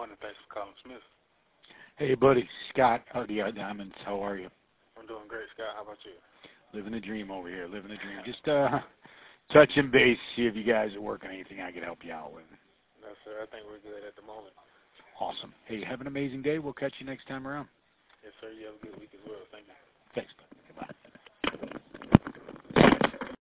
morning. Thanks for calling Smith. Hey, buddy. Scott, RDR Diamonds. How are you? I'm doing great, Scott. How about you? Living the dream over here. Living the dream. Just touching base, see if you guys are working anything I could help you out with. No, sir. I think we're good at the moment. Awesome. Hey, have an amazing day. We'll catch you next time around. Yes, sir. You have a good week as well. Thank you. Thanks, bud.